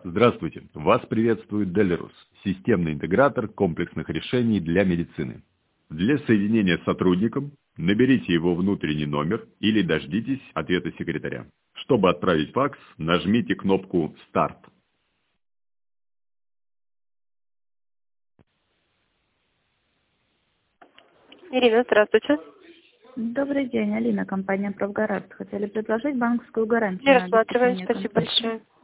Здравствуйте! Вас приветствует Делерус, системный интегратор комплексных решений для медицины. Для соединения с сотрудником наберите его внутренний номер или дождитесь ответа секретаря. Чтобы отправить факс, нажмите кнопку «Старт». Ирина, здравствуйте. Добрый день, Алина, компания «Профгарант». Хотели предложить банковскую гарантию Не на рассматриваем, обеспечение спасибо конструкции. большое.